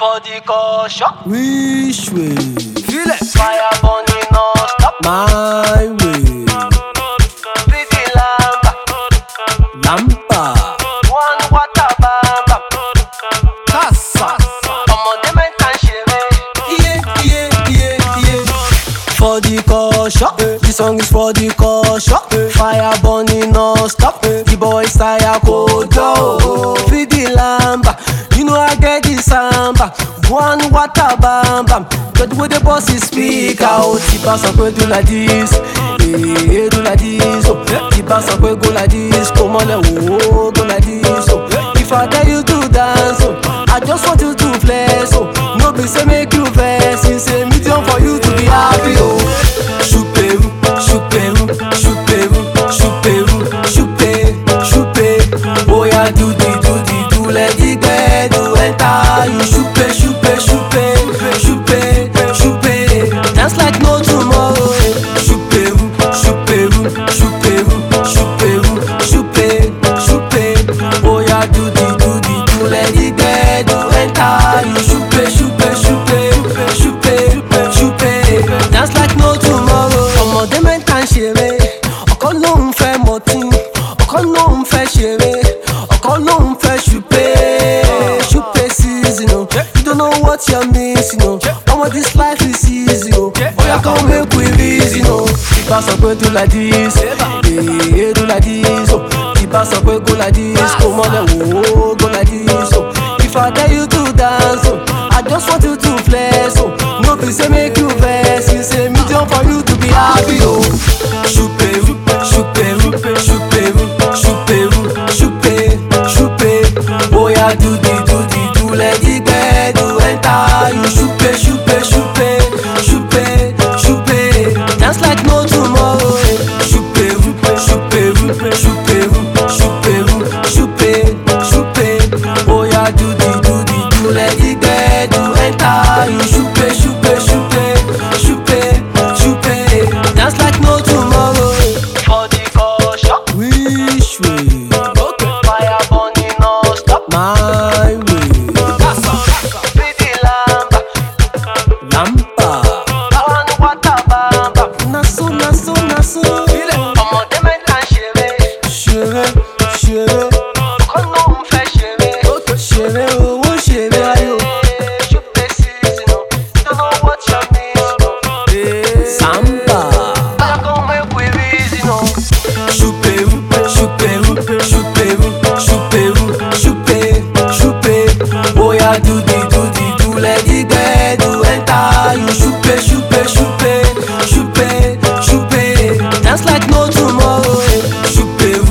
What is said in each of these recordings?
for the caution. Which way? Feel it. Fire burning non-stop. My way. Pretty lamba. Lampa. One water bamba. Casa. Ọmọdé mẹ́ta ń ṣeré. Yeah. For the caution. This song is for the caution. Fire burning non-stop. The boys tire cold. Feed the lamba. You know I get the samba. One water bam bam. Get the way the boss is speak out. The pass up go like this. Do like this. Oh. The pass up go like this. Come on, go like this. Oh. If I tell you to dance, oh, I just want you to flex. Oh. No be say make you vex. It's a medium for you to be happy. Oh. Chupeu, oh yeah, do let the bed do enter you. Chupe, dance like no tomorrow. Chupeu, oh yeah, do let the bed do enter you. Chupe, dance like no tomorrow. Ọmọdé mẹ́ta ń ṣeré, ọ̀kan lòún fẹ́ mọtí, ọ̀kan lòún fẹ́ ṣeré, ọ̀kan lòún fẹ́ ṣùpé season o. You don't know what you're missing o. Omo, this life is easy o. Oya come make we reason o. Ìbá sọ pé do like this, do like this o. Ìbá sọ pé go like this, kò mọ́lẹ̀ wò ó go like this o. If I tell you to dance o, I just want you to flex o. No be say make you vex, it's a medium for you to be happy o. Chupe, oya do let the bed do enter you. Chupe, dance like no tomorrow. Chupe, oya do let the bed do enter you. Chupe, dance like no tomorrow. For the caution. Which way? Fire burning non-stop. My way. Pretty lamba. Lampa. One water bamba. Naso. Ọmọdé mẹ́ta ń ṣeré. Ṣeré. Ọ̀kan lòún fẹ́ ṣeré. Ṣeré owó ṣeré ayọ̀. Chupe season o. You don't know what you're missing o. Samba. Oya come make we reason o. Chupeu. Oya do let the bed do enter you. Chupe, dance like no tomorrow. Chupeu.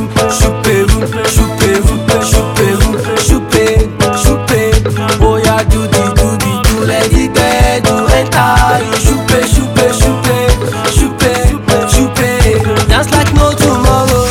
Oya do let the bed do enter you. Chupe, dance like no tomorrow.